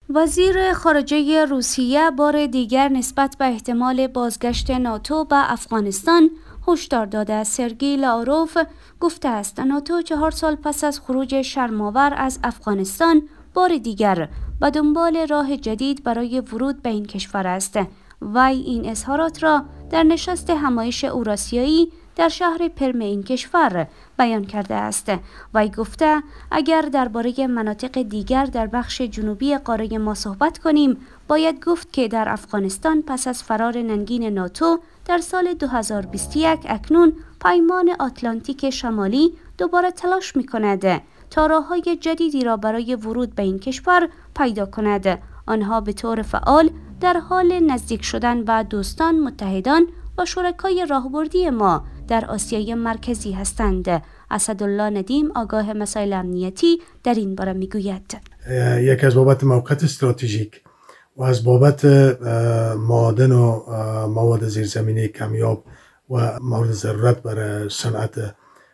وزیر خارجه روسیه بار دیگر نسبت به احتمال بازگشت ناتو به افغانستان هشدار داده. سرگئی لاروف گفته است ناتو 4 سال پس از خروج شرم‌آور از افغانستان بار دیگر به دنبال راه جدید برای ورود به این کشور است. وی این اظهارات را در نشست همایش اوراسیایی در شهر پرم این کشور بیان کرده است. وی گفته اگر درباره مناطق دیگر در بخش جنوبی قاره ما صحبت کنیم، باید گفت که در افغانستان پس از فرار ننگین ناتو در سال 2021 اکنون پیمان آتلانتیک شمالی دوباره تلاش می‌کند تا راه‌های جدیدی را برای ورود به این کشور پیدا کند. آنها به طور فعال در حال نزدیک شدن به دوستان، متحدان و شرکای راهبردی ما در آسیای مرکزی هستند. اسدالله ندیم آگاه مسائل امنیتی در این باره میگوید یک از بابت موقعیت استراتژیک و از بابت معادن و مواد زیرزمینی کمیاب و مورد ضرورت برای صنعت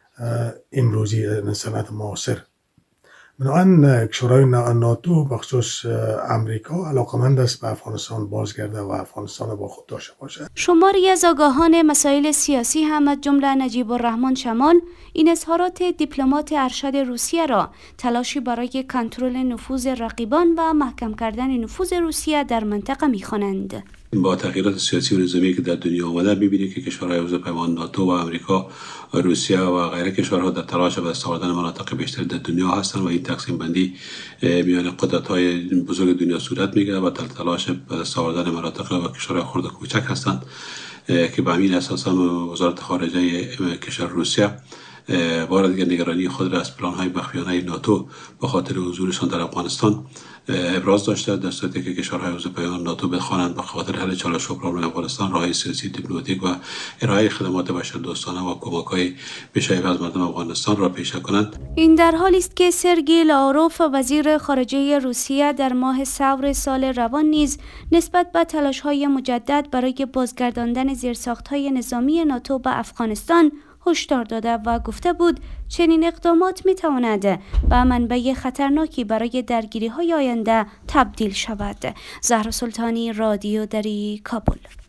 امروزی، صنعت معاصر، بنابراین کشورهای ناتو بخصوص امریکا علاقمند است به افغانستان بازگرده و افغانستان با خود داشته باشد. شماری از آگاهان مسائل سیاسی هم از جمله نجیب الرحمن شمال این اظهارات دیپلمات ارشد روسیه را تلاشی برای کنترل نفوذ رقیبان و محکم کردن نفوذ روسیه در منطقه می‌خوانند. با تغییرات سیاسی و نظامی که در دنیا آمده می‌بینید که کشورهای عضو پیمان ناتو و امریکا، روسیه و غیره کشورها در تلاش به دست آوردن مناطق بیشتر در دنیا هستند و این تقسیم بندی میان قدرت‌های بزرگ دنیا صورت می‌گیرد و در تلاش به دست آوردن مناطق و کشورهای خرد و کوچک هستند که به همین اساس وزارت خارجه کشور روسیه بار دیگر نگرانی خود را از پلان‌های مخفیانه ناتو به خاطر حضورشان در افغانستان ابراز داشته، در صورتی که کشورهای عضو پیمان ناتو بخواهند به خاطر حل چالش و پرابلم افغانستان راههای سیاسی، دیپلماتیک و ارائه خدمات بشردوستانه و کمک‌های بی‌شیوه از مردم افغانستان را پیشه کنند. این در حالی است که سرگئی لاروف وزیر خارجه روسیه در ماه ثور سال روان نیز نسبت به تلاش‌های مجدد برای بازگرداندن زیرساخت‌های نظامی ناتو به افغانستان هشدار داده و گفته بود چنین اقدامات می‌تواند به منبع خطرناکی برای درگیری‌های آینده تبدیل شود. زهرا سلطانی، رادیو دری، کابل.